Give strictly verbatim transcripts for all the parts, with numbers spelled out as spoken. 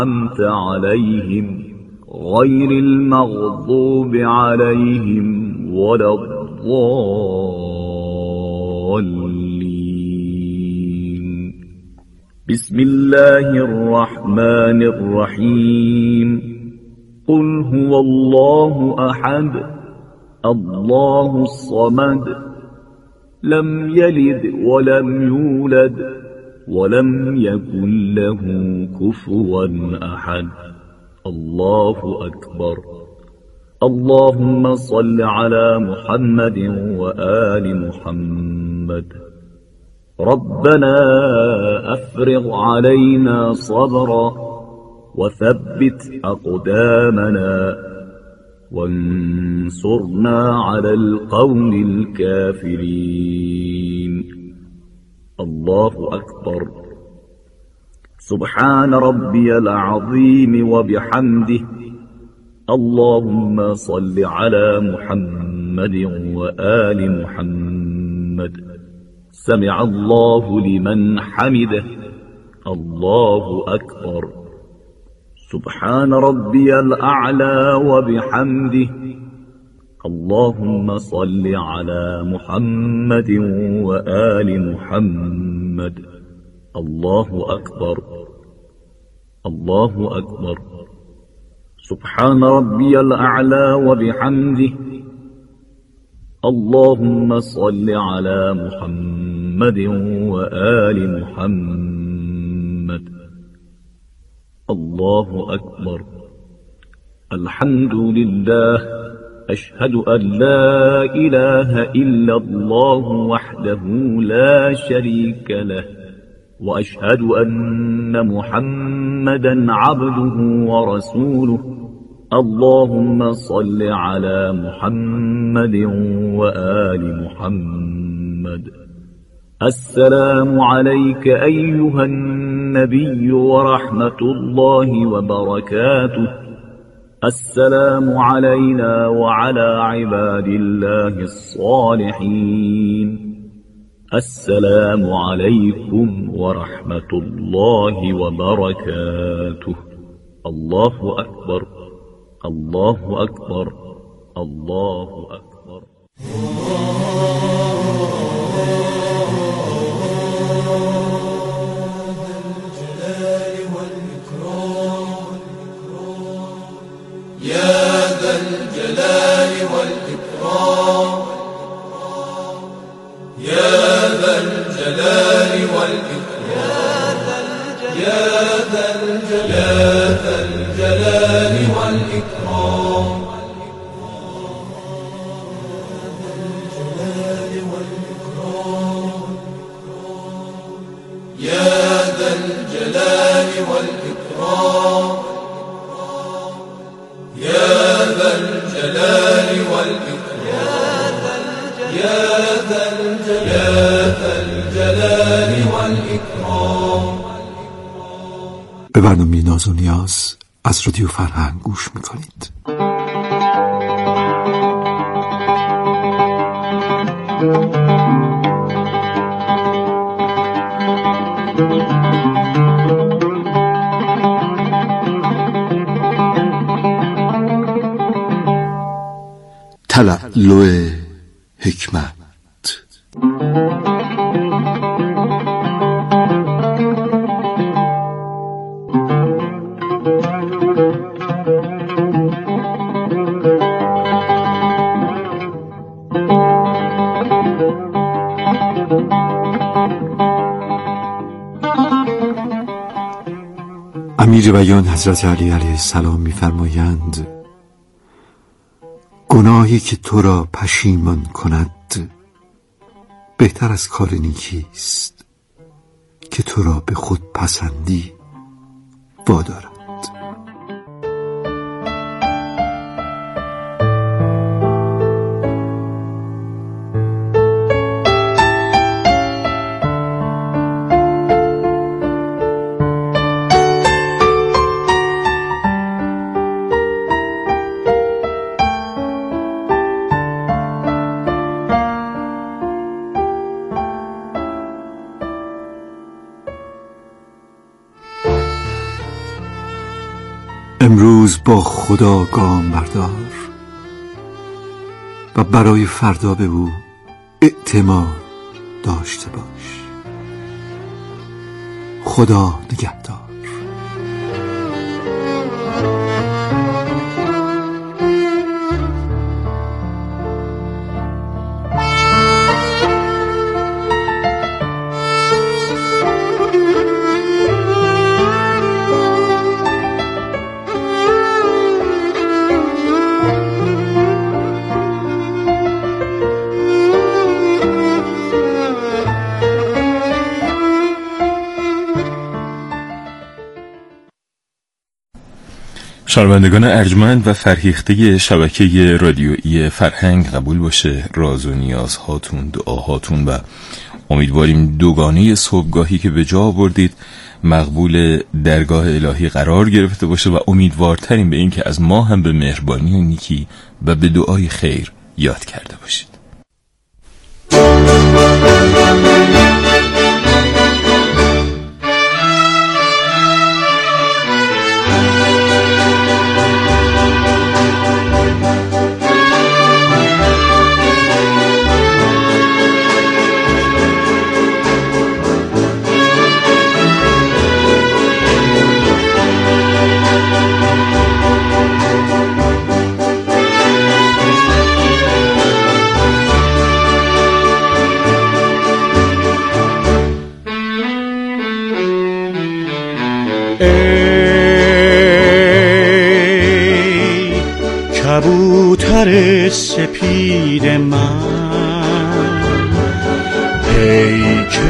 أنعمت عليهم غير المغضوب عليهم ولا الضالين. بسم الله الرحمن الرحيم. قل هو الله أحد الله الصمد لم يلد ولم يولد ولم يكن له كفوا أحد. الله أكبر. اللهم صل على محمد وآل محمد. ربنا أفرغ علينا صبرا وثبت أقدامنا وانصرنا على القوم الكافرين. الله أكبر. سبحان ربي العظيم وبحمده. اللهم صل على محمد وآل محمد. سمع الله لمن حمده. الله أكبر. سبحان ربي الأعلى وبحمده. اللهم صل على محمد وآل محمد. الله أكبر. الله أكبر. سبحان ربي الأعلى وبحمده. اللهم صل على محمد وآل محمد. الله أكبر. الحمد لله. أشهد أن لا إله إلا الله وحده لا شريك له وأشهد أن محمدا عبده ورسوله. اللهم صل على محمد وآل محمد. السلام عليك أيها النبي ورحمة الله وبركاته. السلام علينا وعلى عباد الله الصالحين. السلام عليكم ورحمة الله وبركاته. الله أكبر. الله أكبر. الله أكبر. يا ذا الجلال والإكرام. يا ذا الجلال والإكرام. يا ذا الجلال والإكرام. يا ذا الجلال والإكرام. يا ذا الجلال والإكرام. يا ذا الجلال والإكرام. به برنامه ناز و نیاز از رادیو فرهنگ گوش میکنید. تلألؤ حکمت. امیر بیان حضرت علی علیه السلام می‌فرمایند گناهی که تو را پشیمان کند بهتر از کار نیکی است که تو را به خود پسندی وادارد. امروز با خدا گام بردار و برای فردا به او اعتماد داشته باش. خدا نگهدار. شنوندگان ارجمند و فرهیخته شبکه رادیویی فرهنگ، قبول باشه راز و نیاز هاتون، دعاهاتون و امیدواریم دوگانه صبحگاهی که به جا بردید مقبول درگاه الهی قرار گرفته باشه و امیدوارتریم به این که از ما هم به مهربانی و نیکی و به دعای خیر یاد کرده باشید. کبوتر سپید من، پیک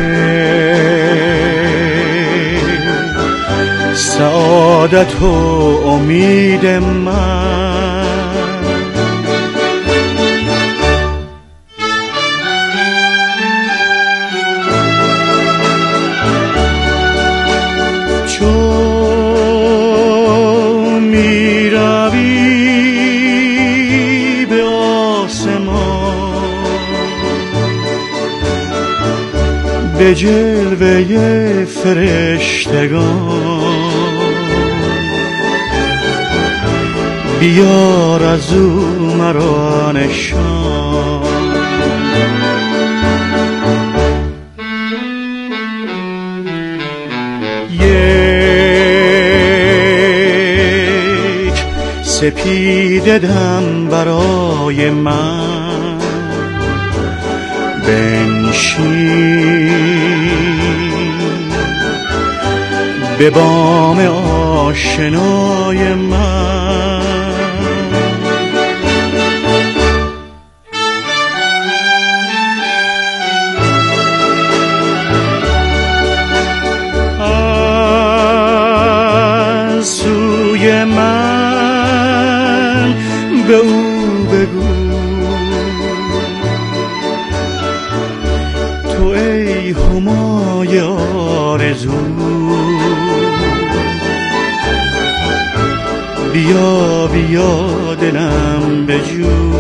سعادت و امید من، چون می روی به آسمان به جلوه فرشتگان، بیار از او مرا نشان. یک سپیده دم برای من بنشین به بام آشنای من. از سوی من به او بگو تو ای همای آرزو، بیا بیا دلم بجو.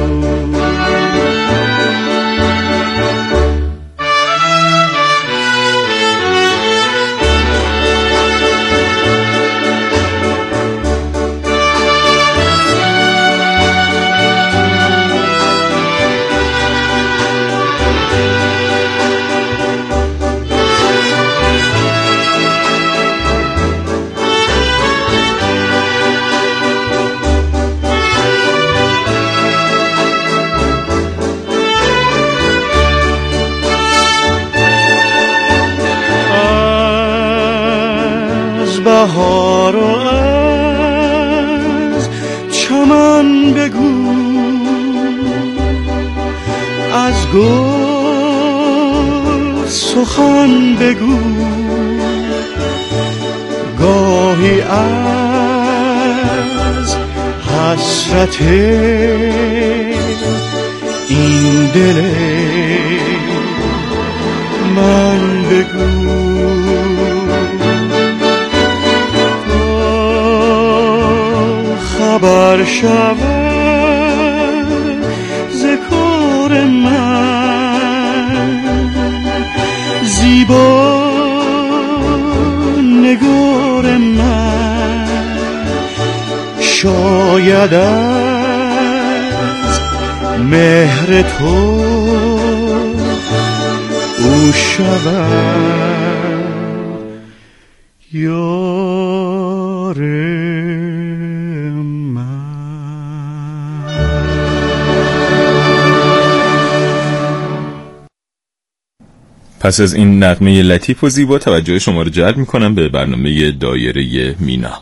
بهار و از چمن بگو، از گل سخن بگو، گاهی از حسرت این دل من بگو. خبر شود ز کار من، زیبا نگار من، شاید از مهر تو او شود یار من. پس از این نغمه لطیف و زیبا توجه شما رو جلب می‌کنم به برنامه دایره مینا.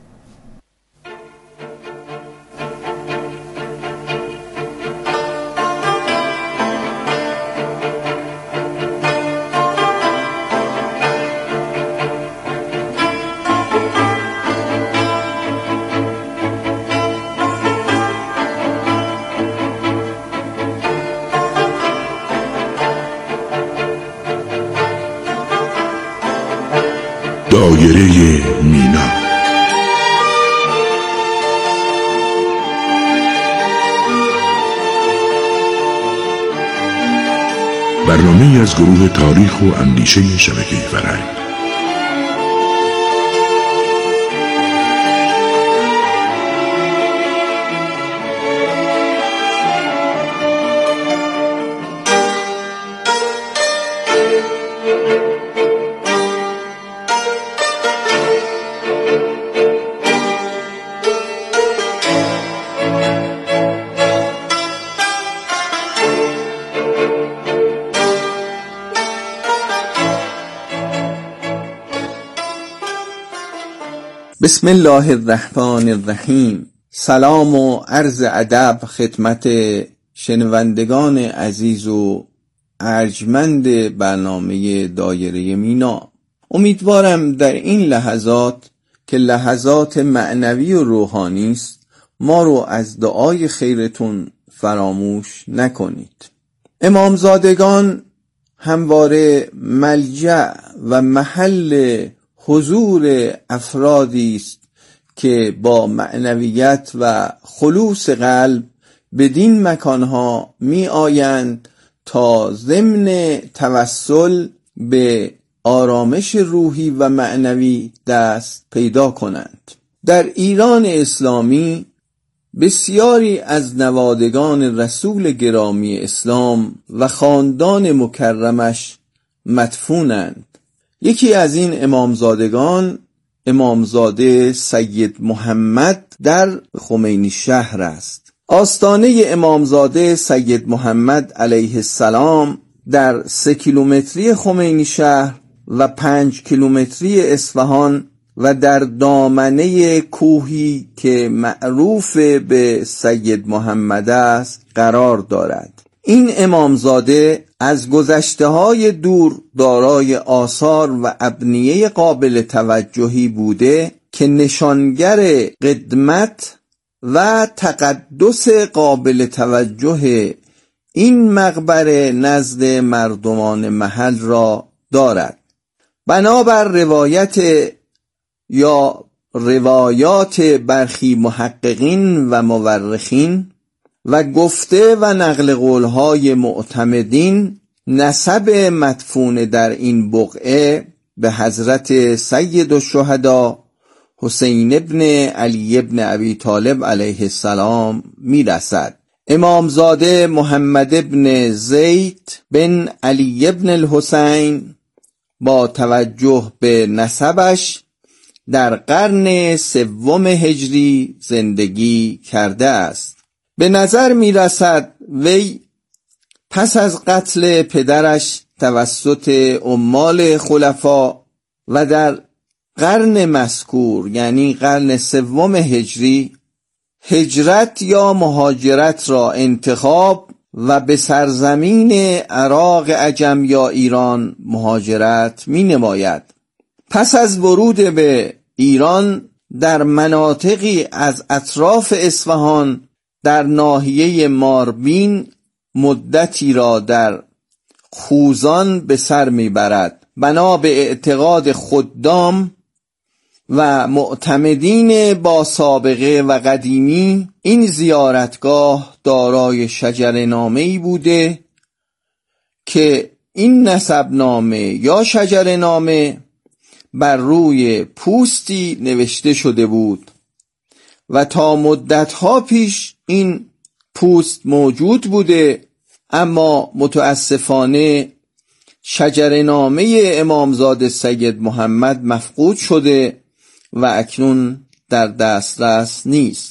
دایره مینا. برنامه‌ای از گروه تاریخ و اندیشه شبکه فرهنگ. بسم الله الرحمن الرحیم. سلام و عرض ادب خدمت شنوندگان عزیز و ارجمند برنامه دایره مینا. امیدوارم در این لحظات که لحظات معنوی و روحانی است ما رو از دعای خیرتون فراموش نکنید. امامزادگان همواره ملجأ و محل حضور افرادی است که با معنویت و خلوص قلب بدین مکانها می آیند تا ضمن توسل به آرامش روحی و معنوی دست پیدا کنند. در ایران اسلامی بسیاری از نوادگان رسول گرامی اسلام و خاندان مکرمش مدفونند. یکی از این امامزادگان امامزاده سید محمد در خمینی شهر است. آستانه امامزاده سید محمد علیه السلام در سه کیلومتری خمینی شهر و پنج کیلومتری اصفهان و در دامنه کوهی که معروف به سید محمد است قرار دارد. این امامزاده از گذشته‌های دور دارای آثار و ابنیه قابل توجهی بوده که نشانگر قدمت و تقدس قابل توجه این مقبره نزد مردمان محل را دارد. بنابر روایت یا روایات برخی محققین و مورخین و گفته و نقل قولهای معتمدین، نسب مدفون در این بقعه به حضرت سید الشهدا حسین ابن علی ابن ابی طالب علیه السلام می رسد. امامزاده محمد ابن زید بن علی ابن الحسین با توجه به نسبش در قرن سوم هجری زندگی کرده است. به نظر می رسد وی پس از قتل پدرش توسط عمال خلفا و در قرن مذکور یعنی قرن سوم هجری هجرت یا مهاجرت را انتخاب و به سرزمین عراق عجم یا ایران مهاجرت می نماید. پس از ورود به ایران در مناطقی از اطراف اصفهان در ناحیه ماربین مدتی را در خوزان به سر میبرد. بنا به اعتقاد خدام و معتمدین با سابقه و قدیمی این زیارتگاه دارای شجره‌نامه‌ای بوده که این نسبنامه یا شجره‌نامه بر روی پوستی نوشته شده بود و تا مدتها پیش این پوست موجود بوده، اما متاسفانه شجره‌نامه امامزاده سید محمد مفقود شده و اکنون در دسترس نیست.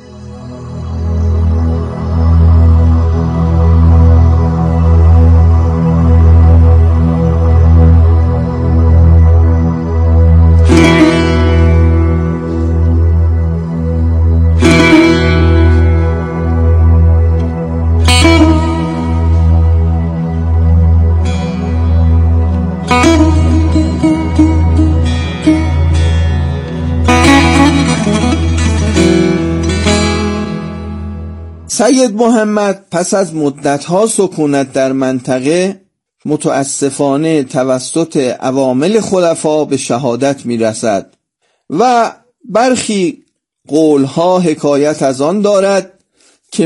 سید محمد پس از مدتها سکونت در منطقه متاسفانه توسط عوامل خلفا به شهادت می رسد و برخی قولها حکایت از آن دارد که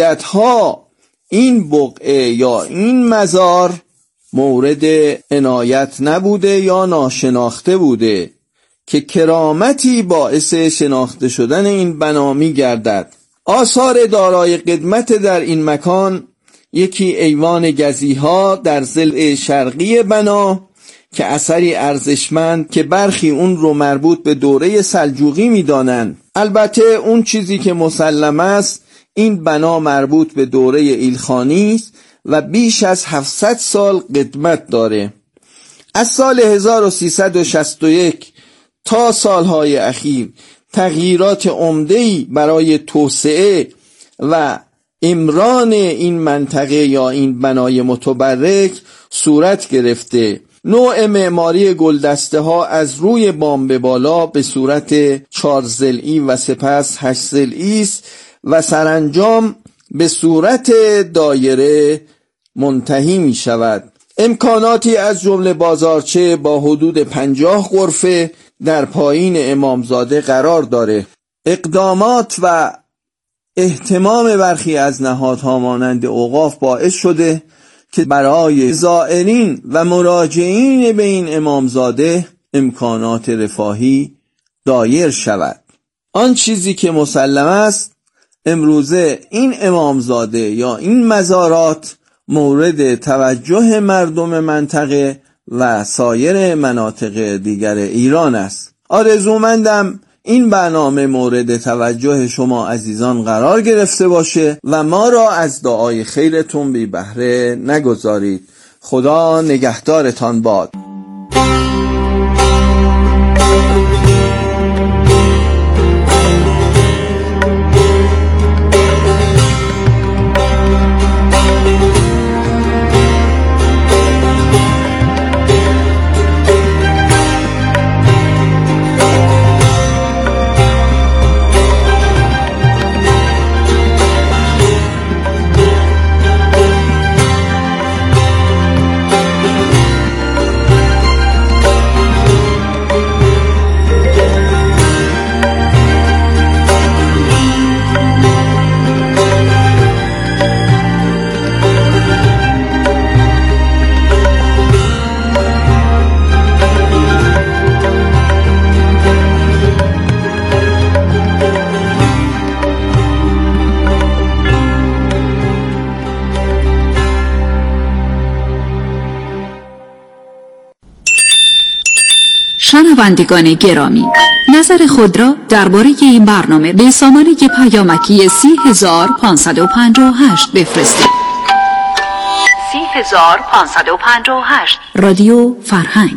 مدتها این بقعه یا این مزار مورد عنایت نبوده یا ناشناخته بوده که کرامتی باعث شناخته شدن این بنا می گردد. آثار دارای قدمت در این مکان یکی ایوان گزیها در ضلع شرقی بنا که اثری ارزشمند که برخی اون رو مربوط به دوره سلجوقی می دانند. البته اون چیزی که مسلم است این بنا مربوط به دوره ایلخانی است و بیش از هفتصد سال قدمت داره. از سال هزار و سیصد و شصت و یک تا سالهای اخیر تغییرات عمده‌ای برای توسعه و عمران این منطقه یا این بنای متبرک صورت گرفته. نوع معماری گلدسته ها از روی بام به بالا به صورت چهار ضلعی و سپس هشت ضلعی است و سرانجام به صورت دایره منتهی می شود. امکاناتی از جمله بازارچه با حدود پنجاه غرفه در پایین امامزاده قرار داره. اقدامات و اهتمام برخی از نهادها مانند اوقاف باعث شده که برای زائرین و مراجعین به این امامزاده امکانات رفاهی دایر شود. آن چیزی که مسلم است امروزه این امامزاده یا این مزارات مورد توجه مردم منطقه و سایر مناطق دیگر ایران است. آرزومندم این برنامه مورد توجه شما عزیزان قرار گرفته باشه و ما را از دعای خیرتون بی بهره نگذارید. خدا نگهدارتان باد. شنوندگان گرامی، نظر خود را درباره این برنامه به سامانه پیامکی سی هزار پانصد و پنجاه و هشت بفرستید. سی هزار پانصد و پنجاه و هشت رادیو فرهنگ.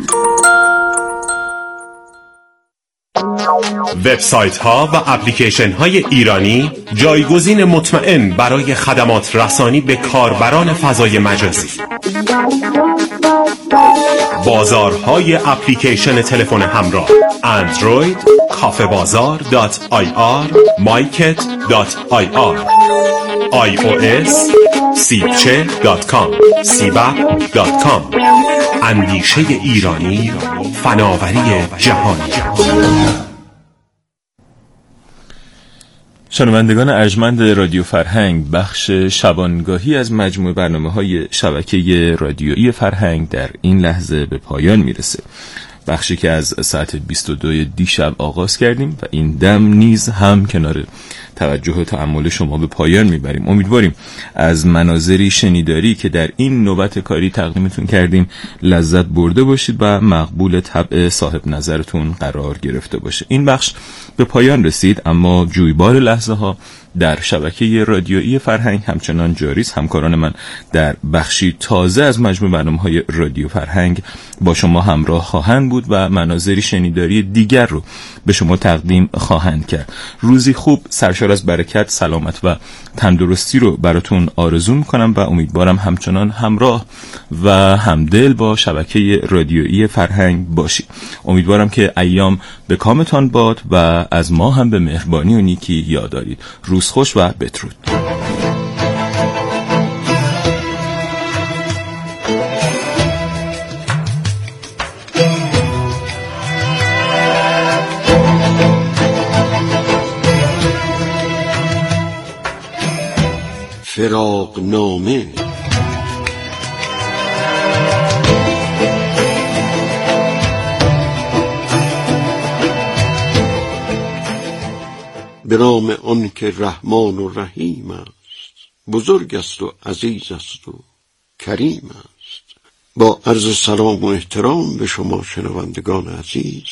وبسایت ها و اپلیکیشن های ایرانی جایگزین مطمئن برای خدمات رسانی به کاربران فضای مجازی. بازارهای اپلیکیشن تلفن همراه اندروید کافه بازار دات آی آر، مایکت دات آی آر، آی او اس سیبچه دات کام، سیبپ دات کام. اندیشه ایرانی، فناوری جهانی. شنوندگان ارجمند رادیو فرهنگ، بخش شبانگاهی از مجموع برنامه‌های شبکه رادیویی فرهنگ در این لحظه به پایان میرسه. بخشی که از ساعت بیست و دو دیشب آغاز کردیم و این دم نیز هم کنار توجه و تأمل شما به پایان میبریم. امیدواریم از مناظری شنیداری که در این نوبت کاری تقدیمتون کردیم لذت برده باشید و مقبول طبع صاحب نظرتون قرار گرفته باشه. این بخش به پایان رسید، اما جویبار لحظه ها در شبکه رادیویی فرهنگ همچنان جاری است. همکاران من در بخشی تازه از مجموع برنامه‌های رادیو فرهنگ با شما همراه خواهند بود و مناظری شنیداری دیگر رو به شما تقدیم خواهند کرد. روزی خوب سرشار از برکت، سلامت و تندرستی رو براتون آرزو میکنم و امیدوارم همچنان همراه و همدل با شبکه رادیویی فرهنگ باشید. امیدوارم که ایام به کامتان باد و از ما هم به مهربانی و نیکی یاد دارید. روز خوش و بدرود. فراقنامه. به نام آن که رحمان و رحیم است، بزرگ است و عزیز است و کریم است. با عرض سلام و احترام به شما شنوندگان عزیز،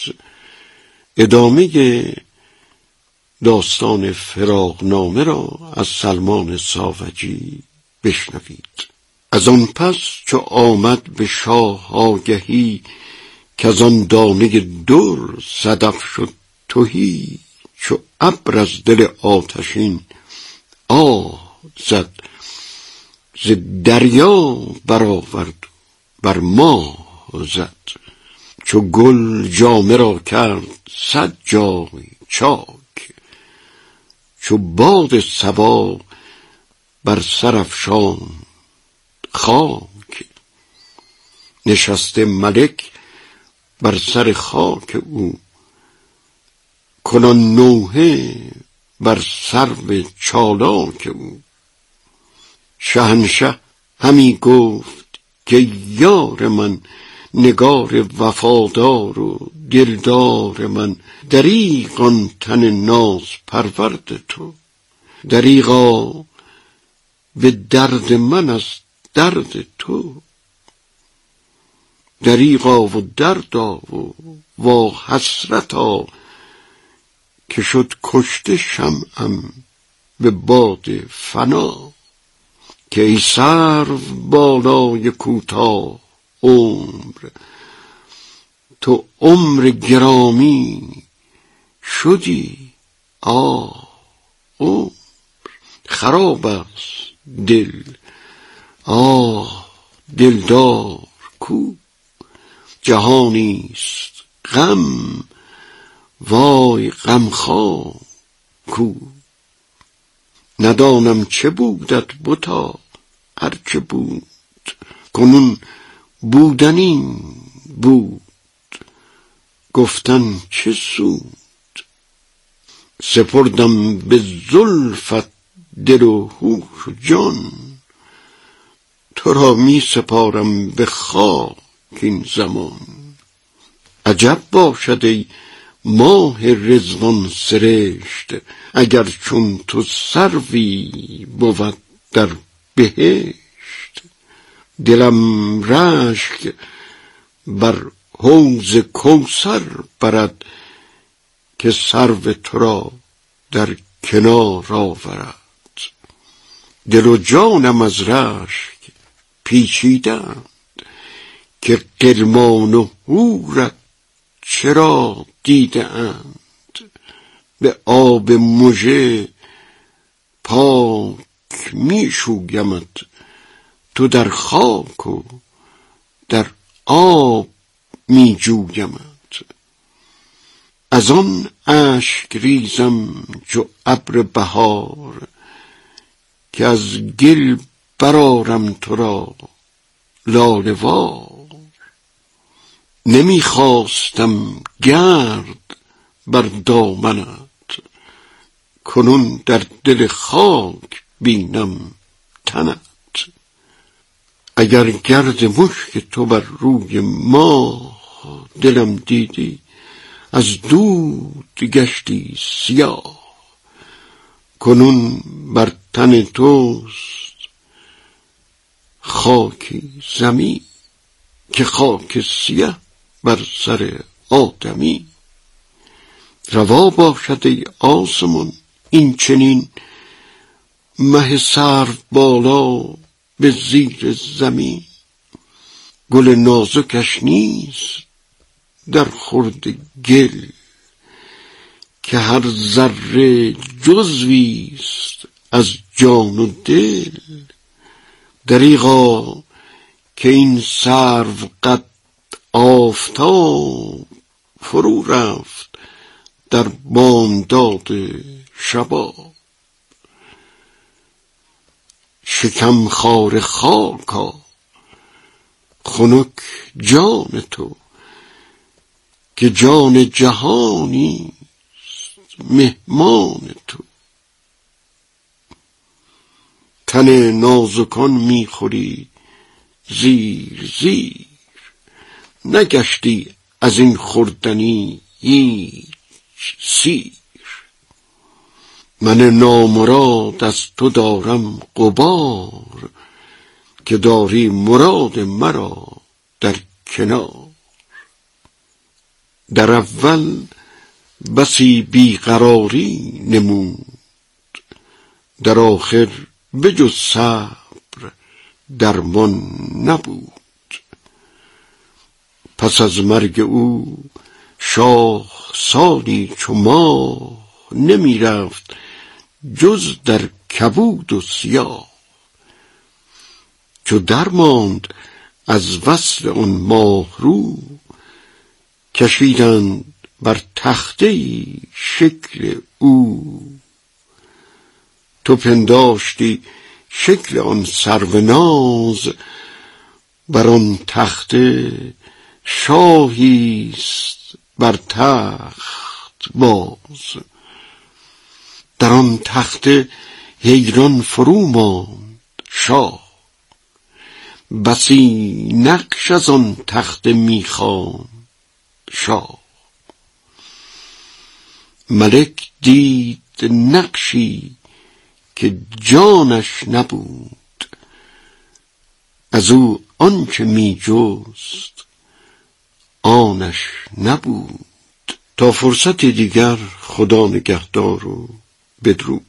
ادامه داستان فراقنامه را از سلمان ساوجی بشنوید. از آن پس چو آمد به شاه آگهی، که از آن دانه در صدف شد تهی. چو ابر از دل آتشین آه زد، ز دریا برآورد بر ماه زد. چو گل جامه را کرد صد جای چاک، چو باد صبا بر سر افشاند خاک. نشسته ملک بر سر خاک او، کنان نوحه بر سرو چالاک او. شهنشه همی گفت که یار من، نگار وفادار و دلدار من. دریغ آن تن ناز پرورد تو، دریغا به درد من از درد تو. دریغا و دردا و وا حسرتا، که شد کشته شمعم به باد فنا. که ای سرو بالای کوتاه عمر، تو عمر گرامی شدی آه عمر. خراب است دل آه دلدار کو، جهانیست غم وای غمخوار کو. ندانم چه بودت بتا هر چه بود، کنون بودنی بود گفتن چه سود. سپردم به زلفت دل و هوش و جان، تو را می سپارم به خاک این زمان. عجب باشد ای ماه رضوان سرشت، اگر چون تو سروی بود در بهشت. دلم رشک بر حوض کوثر برد، که سرو تو را در کنار آورد. دل و جانم از رشک پیچیدند، که غلمان و حورت چرا دیده اند. به آب مژه پاک می شویمت، تو در خاک و در آب می جویمت. از آن اشک ریزم چو ابر بهار، که از گل برآرم تو را لاله وار. نمی خواستم گرد بر دامنت، کنون در دل خاک بینم تنت. اگر گرد مشک تو بر روی ماه دلم دیدی از دود گشتی سیاه. کنون بر تن توست خاکی زمین، که خاک سیه بر سر آدمی. روا باشد ای آسمان این چنین، مه سرو بالا به زیر زمین. گل نازکش نیست در خورد گل، که هر ذره جزویست از جان و دل. دریغا که این سرو قد آفتاب، فرو رفت در بامداد شباب. شکم خار خاکا خنک جان تو، که جان جهانی مهمان تو. تن نازکان میخوری زیر زیر، نگشتی از این خوردنی هیچ سیر. من نامراد از تو دارم غبار، که داری مراد مرا در کنار. در اول بسی بیقراری نمود، در آخر بجز صبر درمان نبود. پس از مرگ او شاه سالی چو ماه، نمی رفت جز در کبود و سیاه. چو درماند از وصل آن ماه رو، کشیدند بر تخته شکل او. تو پنداشتی شکل آن سروناز، بر آن تخته شاهیست بر تخت باز. در آن تخته حیران فرو ماند شاه، بسی نقش از آن تخته میخواند شاه. ملک دید نقشی که جانش نبود، از او آنچه می جست آنش نبود. تا فرصت دیگر خدا نگهدار و بدرود.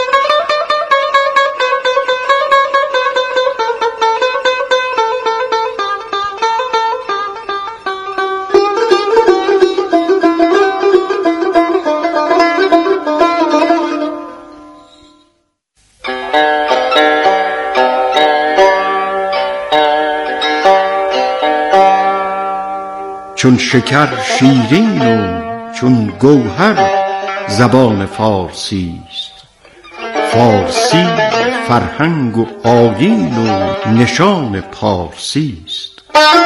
چون شکر شیرین و چون گوهر زبان فارسی است. فارسی فرهنگ و آیین و نشان پارسی است.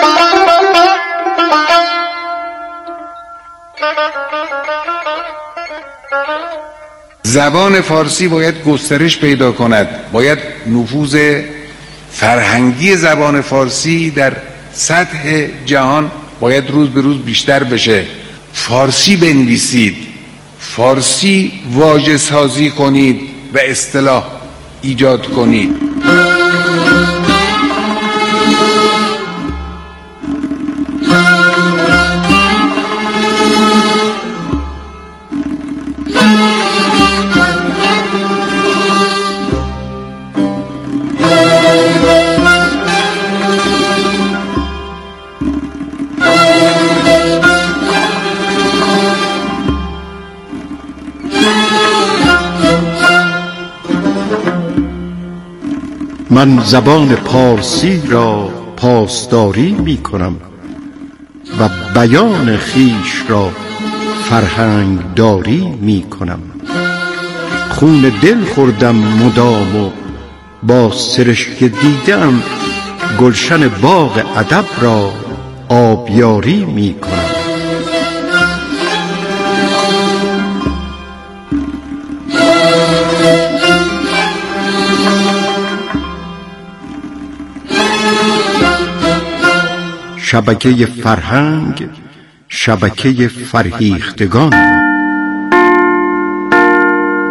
زبان فارسی باید گسترش پیدا کند، باید نفوذ فرهنگی زبان فارسی در سطح جهان باید روز به روز بیشتر بشه. فارسی بنویسید، فارسی واژه سازی کنید و اصطلاح ایجاد کنید. من زبان پارسی را پاسداری می کنم و بیان خیش را فرهنگ داری می کنم. خون دل خوردم مدام و با سرشک دیدم، گلشن باغ ادب را آبیاری می کنم. شبکه فرهنگ، شبکه فرهیختگان.